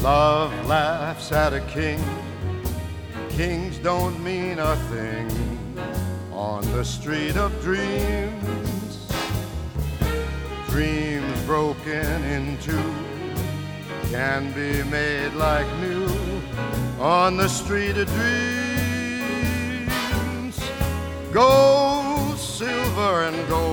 Love laughs at a king. Kings don't mean a thing on the street of dreams. Dreams broken into can be made like new on the street of dreams. Gold, silver, and gold